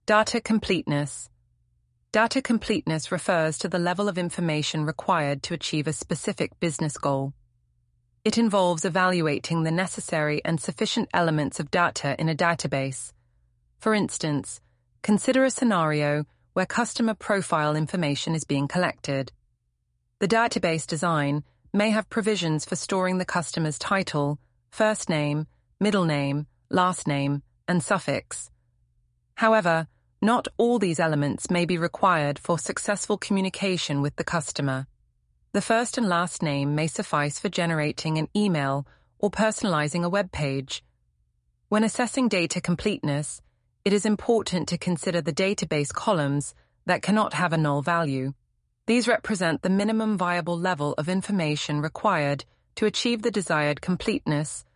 Data completeness. Data completeness refers to the level of information required to achieve a specific business goal. It involves evaluating the necessary and sufficient elements of data in a database. For instance, consider a scenario where customer profile information is being collected. The database design may have provisions for storing the customer's title, first name, middle name, last name, and suffix. However, not all these elements may be required for successful communication with the customer. The first and last name may suffice for generating an email or personalizing a web page. When assessing data completeness, it is important to consider the database columns that cannot have a null value. These represent the minimum viable level of information required to achieve the desired completeness